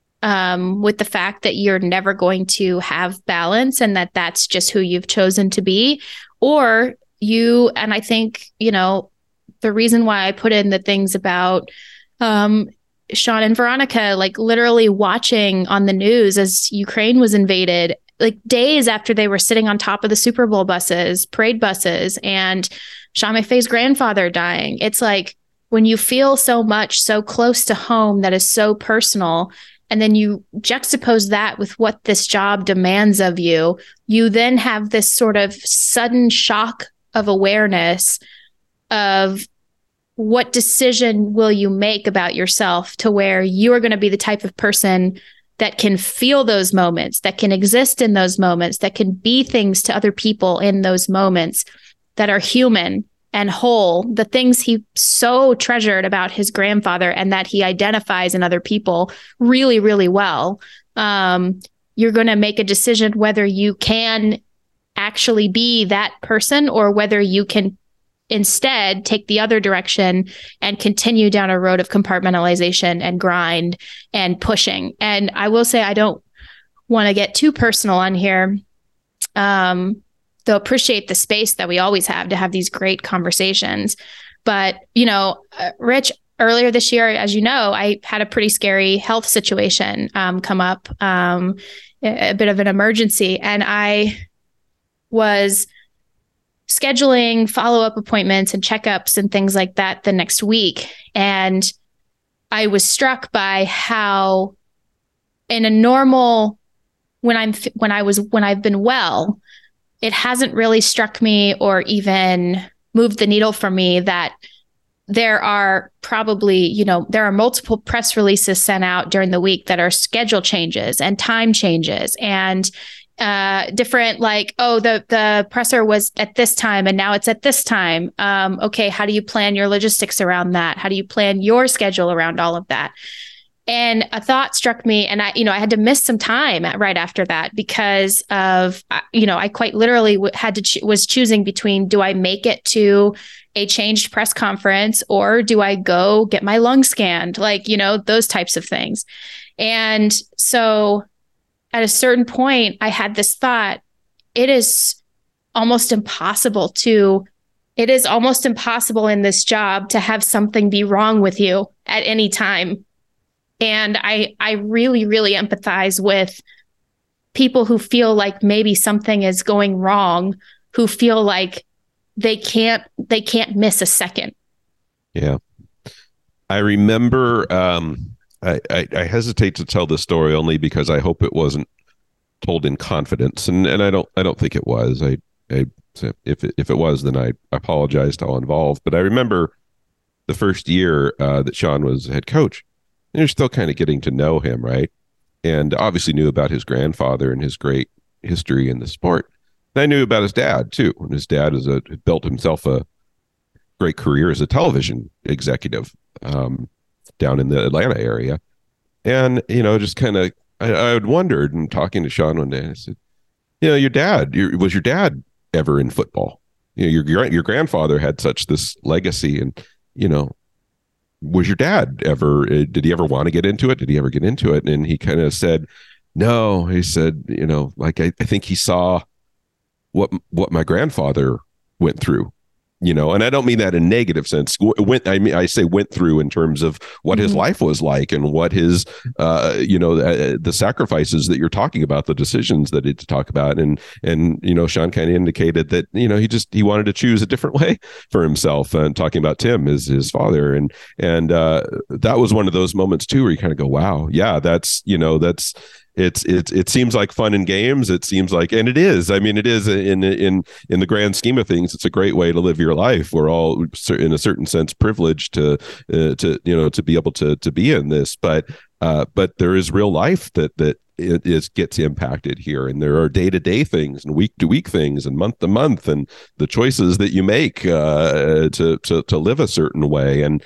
with the fact that you're never going to have balance and that's just who you've chosen to be, or and I think, the reason why I put in the things about Sean and Veronica, like literally watching on the news as Ukraine was invaded, like days after they were sitting on top of the Super Bowl buses, parade buses, and Sean Maffei's grandfather dying. It's like when you feel so much so close to home that is so personal, and then you juxtapose that with what this job demands of you, you then have this sort of sudden shock of awareness of what decision will you make about yourself, to where you are going to be the type of person that can feel those moments, that can exist in those moments, that can be things to other people in those moments, that are human and whole, the things he so treasured about his grandfather and that he identifies in other people really, really well. You're going to make a decision whether you can actually be that person, or whether you can instead take the other direction and continue down a road of compartmentalization and grind and pushing. And I will say, I don't want to get too personal on here. They'll appreciate the space that we always have to have these great conversations. But, Rich, earlier this year, as you know, I had a pretty scary health situation come up, a bit of an emergency. And I was scheduling follow-up appointments and checkups and things like that the next week. And I was struck by how in a normal, when I've been well, it hasn't really struck me or even moved the needle for me that there are probably, there are multiple press releases sent out during the week that are schedule changes and time changes and different, like, oh, the presser was at this time and now it's at this time. Okay, how do you plan your logistics around that? How do you plan your schedule around all of that? And a thought struck me, and I had to miss some time right after that because of, I quite literally was choosing between, do I make it to a changed press conference or do I go get my lung scanned? Like, those types of things. And so at a certain point, I had this thought, it is almost impossible in this job to have something be wrong with you at any time. And I really, really empathize with people who feel like maybe something is going wrong, who feel like they can't miss a second. Yeah. I remember, I hesitate to tell this story only because I hope it wasn't told in confidence, and I don't think it was. So if it was, then I apologize to all involved. But I remember the first year that Sean was head coach, and you're still kind of getting to know him, right? And obviously knew about his grandfather and his great history in the sport. And I knew about his dad too. And his dad built himself a great career as a television executive down in the Atlanta area. And, just kind of, I had wondered, and talking to Sean one day, I said, your dad, was your dad ever in football? Your grandfather had such this legacy, and, was your dad ever, did he ever want to get into it? Did he ever get into it? And he kind of said, no. He said, I think he saw what my grandfather went through, and I don't mean that in negative sense. I say went through in terms of what his life was like, and what his, the sacrifices that you're talking about, the decisions that he to talk about. And Sean kind of indicated that, he wanted to choose a different way for himself, and talking about Tim as his father. And that was one of those moments too, where you kind of go, wow, yeah, it seems like fun and games. It seems like, and it is. I mean, it is in the grand scheme of things. It's a great way to live your life. We're all, in a certain sense, privileged to be able to be in this. But there is real life that gets impacted here, and there are day-to-day things and week-to-week things and month-to-month, and the choices that you make to live a certain way, and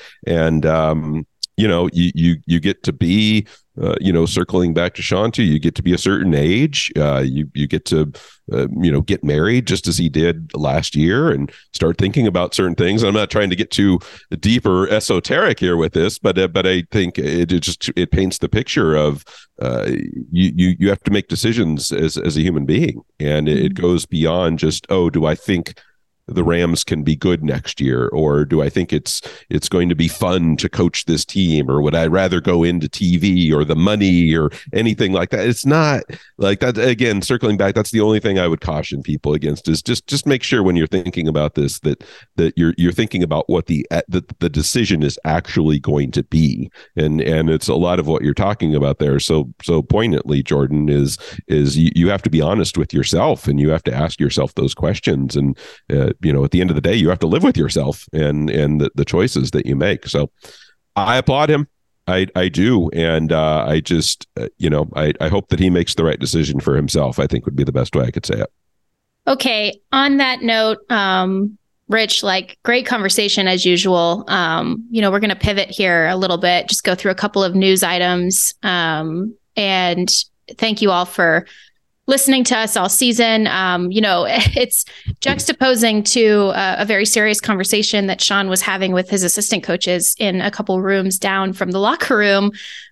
you get to be, circling back to Sean too, you get to be a certain age, you get to, get married just as he did last year, and start thinking about certain things. I'm not trying to get too deep or esoteric here with this, but I think it paints the picture of, you have to make decisions as a human being, and it goes beyond just, do I think the Rams can be good next year, or do I think it's going to be fun to coach this team, or would I rather go into TV or the money or anything like that? It's not like that. Again, circling back, that's the only thing I would caution people against, is just make sure when you're thinking about this that you're thinking about what the decision is actually going to be, and it's a lot of what you're talking about there so poignantly, Jordan, is you have to be honest with yourself, and you have to ask yourself those questions, and at the end of the day, you have to live with yourself and the choices that you make. So I applaud him. I do. And I just, I hope that he makes the right decision for himself, I think would be the best way I could say it. Okay. On that note, Rich, great conversation as usual. We're going to pivot here a little bit, just go through a couple of news items. And thank you all for listening to us all season. It's juxtaposing to a very serious conversation that Sean was having with his assistant coaches in a couple rooms down from the locker room,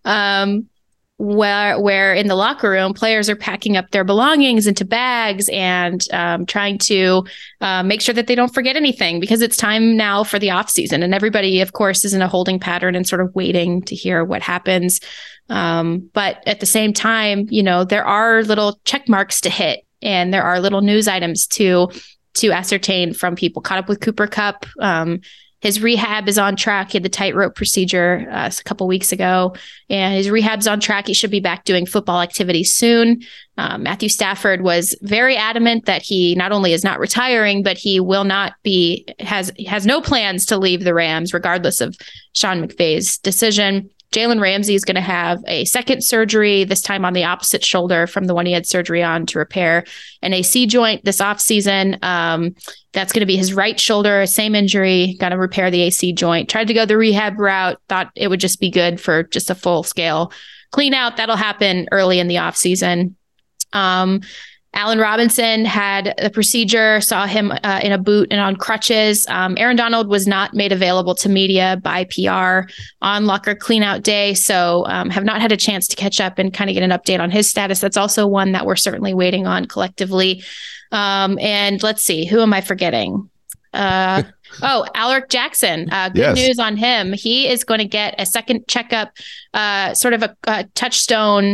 where in the locker room, players are packing up their belongings into bags and trying to make sure that they don't forget anything, because it's time now for the off season, and everybody, of course, is in a holding pattern and sort of waiting to hear what happens. But at the same time, there are little check marks to hit, and there are little news items to ascertain from people. Caught up with Cooper Kupp. His rehab is on track. He had the tightrope procedure a couple weeks ago, and his rehab's on track. He should be back doing football activities soon. Matthew Stafford was very adamant that he not only is not retiring, but he will not be, has no plans to leave the Rams, regardless of Sean McVay's decision. Jalen Ramsey is going to have a second surgery, this time on the opposite shoulder from the one he had surgery on, to repair an AC joint this offseason. That's going to be his right shoulder, same injury, got to repair the AC joint. Tried to go the rehab route, thought it would just be good for just a full scale clean out. That'll happen early in the offseason. Allen Robinson had the procedure, saw him in a boot and on crutches. Aaron Donald was not made available to media by PR on locker cleanout day, so have not had a chance to catch up and kind of get an update on his status. That's also one that we're certainly waiting on collectively. And let's see, who am I forgetting? Alaric Jackson. Good news on him. He is going to get a second checkup, sort of a touchstone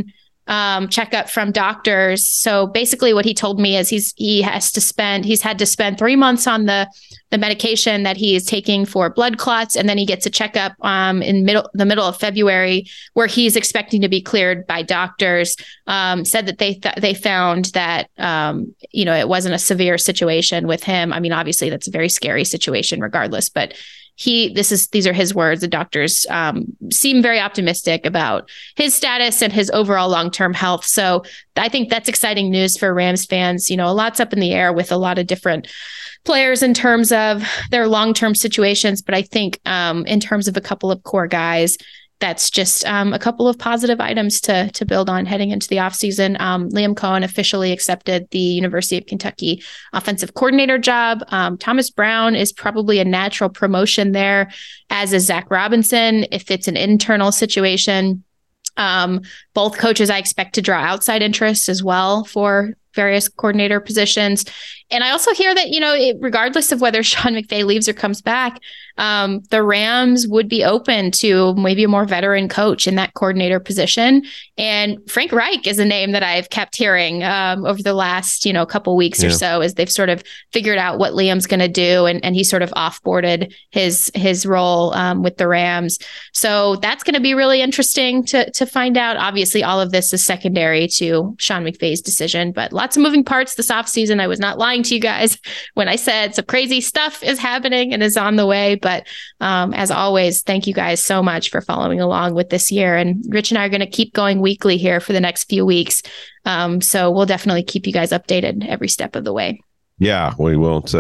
checkup from doctors. So basically what he told me is he's had to spend 3 months on the medication that he is taking for blood clots. And then he gets a checkup in the middle of February, where he's expecting to be cleared by doctors. Said that they found that, it wasn't a severe situation with him. I mean, obviously that's a very scary situation regardless, but these are his words. The doctors seem very optimistic about his status and his overall long-term health. So I think that's exciting news for Rams fans. A lot's up in the air with a lot of different players in terms of their long-term situations. But I think in terms of a couple of core guys, that's just a couple of positive items to build on heading into the offseason. Liam Cohen officially accepted the University of Kentucky offensive coordinator job. Thomas Brown is probably a natural promotion there, as is Zach Robinson, if it's an internal situation. Both coaches I expect to draw outside interest as well for various coordinator positions. And I also hear that, regardless of whether Sean McVay leaves or comes back, the Rams would be open to maybe a more veteran coach in that coordinator position. And Frank Reich is a name that I've kept hearing over the last, couple weeks or so, as they've sort of figured out what Liam's going to do. And he sort of offboarded his role with the Rams. So that's going to be really interesting to find out. Obviously, all of this is secondary to Sean McVay's decision, but lots of moving parts this offseason. I was not lying to you guys when I said some crazy stuff is happening and is on the way. But as always, thank you guys so much for following along with this year. And Rich and I are going to keep going weekly here for the next few weeks. So we'll definitely keep you guys updated every step of the way. Yeah, we won't.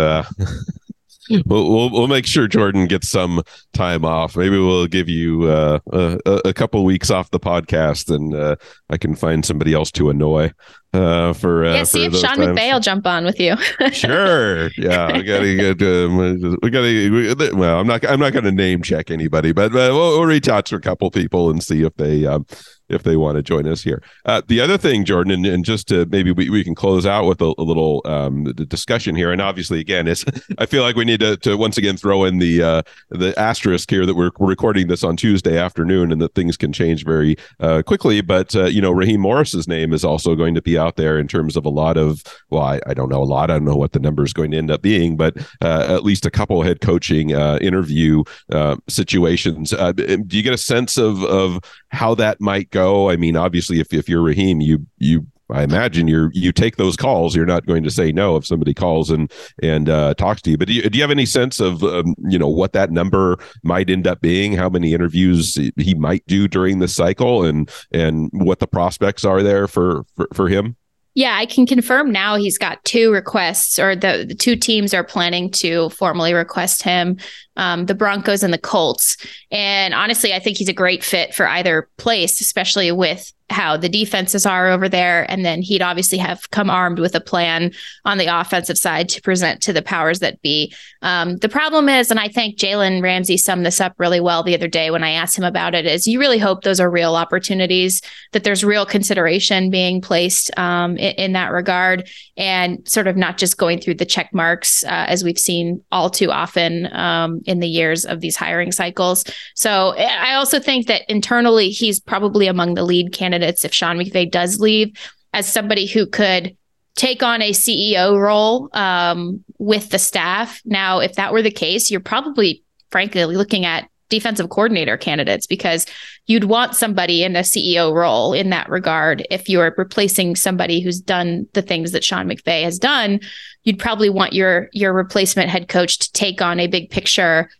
We'll make sure Jordan gets some time off. Maybe we'll give you a couple weeks off the podcast, and I can find somebody else to annoy. See if Sean McVay will jump on with you. Sure. Yeah, we gotta get. Well, I'm not going to name check anybody, but we'll reach out to a couple people and see if they want to join us here. The other thing, Jordan, and just to maybe we can close out with a little discussion here. And obviously, again, I feel like we need to once again throw in the asterisk here that we're recording this on Tuesday afternoon, and that things can change very quickly. But Raheem Morris's name is also going to be out there in terms of a lot of, I don't know a lot. I don't know what the number is going to end up being, but at least a couple head coaching interview situations. Do you get a sense of how that might go? I mean, obviously, if you're Raheem, I imagine you take those calls. You're not going to say no if somebody calls and talks to you. But do you have any sense of what that number might end up being? How many interviews he might do during the cycle, and what the prospects are there for him? Yeah, I can confirm now he's got 2 requests, or the 2 teams are planning to formally request him, the Broncos and the Colts. And honestly, I think he's a great fit for either place, especially with how the defenses are over there. And then he'd obviously have come armed with a plan on the offensive side to present to the powers that be. The problem is, and I think Jalen Ramsey summed this up really well the other day when I asked him about it, is you really hope those are real opportunities, that there's real consideration being placed in that regard, and sort of not just going through the check marks as we've seen all too often in the years of these hiring cycles. So I also think that internally, he's probably among the lead candidates if Sean McVay does leave, as somebody who could take on a CEO role with the staff. Now, if that were the case, you're probably, frankly, looking at defensive coordinator candidates, because you'd want somebody in a CEO role in that regard. If you're replacing somebody who's done the things that Sean McVay has done, you'd probably want your replacement head coach to take on a big picture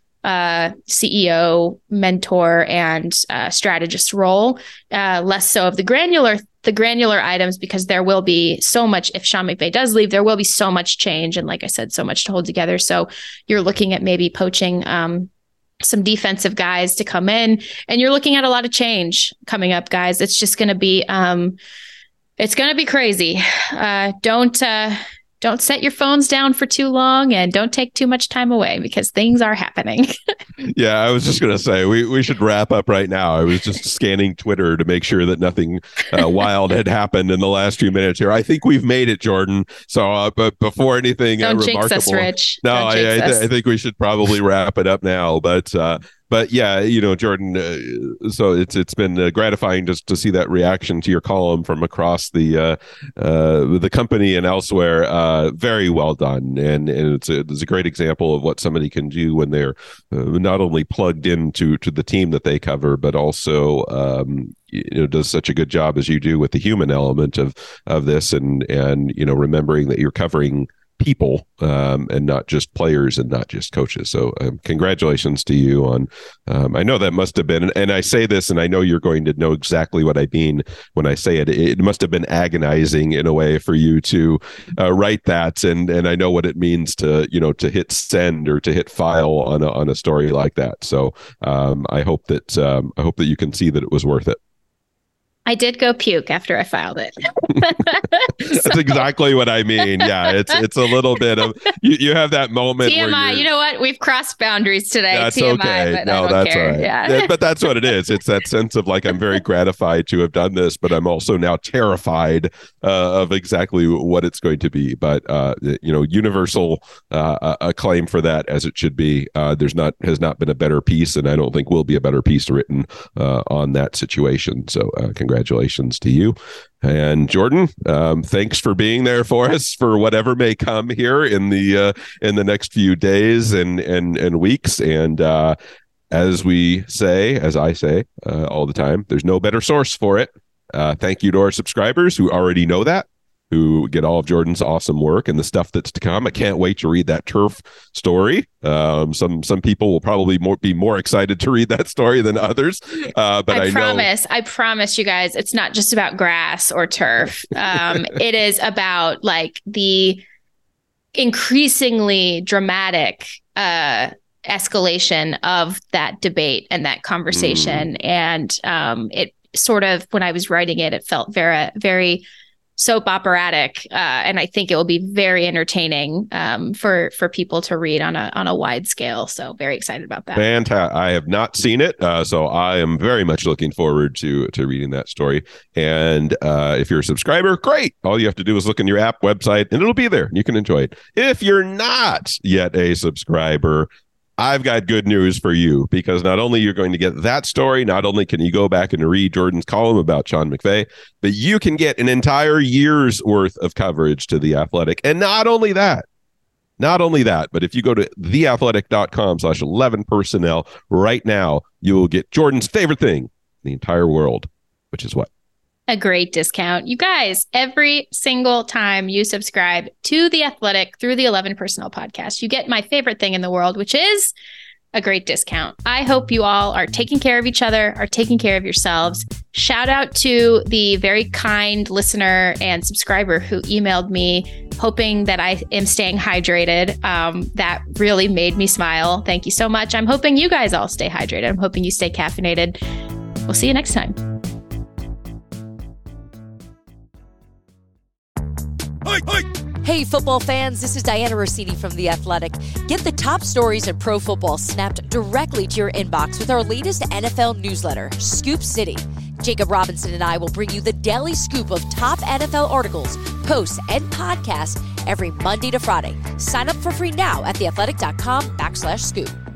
CEO, mentor, and strategist role, less so of the granular items, because there will be so much, if Sean McVay does leave, there will be so much change. And like I said, so much to hold together. So you're looking at maybe poaching some defensive guys to come in, and you're looking at a lot of change coming up, guys. It's just going to be, it's going to be crazy. Don't set your phones down for too long, and don't take too much time away, because things are happening. Yeah, I was just going to say, we should wrap up right now. I was just scanning Twitter to make sure that nothing wild had happened in the last few minutes here. I think we've made it, Jordan. So but before anything don't remarkable. jinx us, Rich. No, I think we should probably wrap it up now. But But yeah, Jordan, so it's been gratifying just to see that reaction to your column from across the company and elsewhere. Very well done, and it's a great example of what somebody can do when they're not only plugged into the team that they cover, but also does such a good job as you do with the human element of this, and remembering that you're covering people and not just players and not just coaches. So congratulations to you on I know that must have been, and I say this and I know you're going to know exactly what I mean when I say it must have been agonizing in a way for you to write that, and I know what it means to hit send or to hit file on a story like that. So I hope that you can see that it was worth it. I did go puke after I filed it. That's exactly what I mean. Yeah, it's a little bit of you have that moment. TMI. You know what? We've crossed boundaries today. That's TMI, okay. But no, I don't that's care. all right. Yeah. But that's what it is. It's that sense of like, I'm very gratified to have done this, but I'm also now terrified of exactly what it's going to be. But universal acclaim for that, as it should be. Has not been a better piece, and I don't think will be a better piece written on that situation. So congratulations to you. And Jordan, thanks for being there for us for whatever may come here in the next few days and weeks. And as I say all the time, there's no better source for it. Thank you to our subscribers who already know that, who get all of Jordan's awesome work and the stuff that's to come. I can't wait to read that turf story. Some people will probably be more excited to read that story than others. But I promise you guys, it's not just about grass or turf. It is about like the increasingly dramatic escalation of that debate and that conversation. And it sort of, when I was writing it, it felt very, very soap operatic, and I think it will be very entertaining for people to read on a wide scale. So very excited about that. Fantastic! I have not seen it, so I am very much looking forward to reading that story. And if you're a subscriber, great! All you have to do is look in your app, website, and it'll be there. You can enjoy it. If you're not yet a subscriber, I've got good news for you, because not only you're going to get that story, not only can you go back and read Jordan's column about Sean McVay, but you can get an entire year's worth of coverage to The Athletic. And not only that, but if you go to theathletic.com/11personnel right now, you will get Jordan's favorite thing in the entire world, which is what? A great discount. You guys, every single time you subscribe to The Athletic through the 11 Personnel podcast, you get my favorite thing in the world, which is a great discount. I hope you all are taking care of each other, are taking care of yourselves. Shout out to the very kind listener and subscriber who emailed me hoping that I am staying hydrated. That really made me smile. Thank you so much. I'm hoping you guys all stay hydrated. I'm hoping you stay caffeinated. We'll see you next time. Hey, football fans, this is Diana Rossini from The Athletic. Get the top stories in pro football snapped directly to your inbox with our latest NFL newsletter, Scoop City. Jacob Robinson and I will bring you the daily scoop of top NFL articles, posts, and podcasts every Monday to Friday. Sign up for free now at theathletic.com/scoop.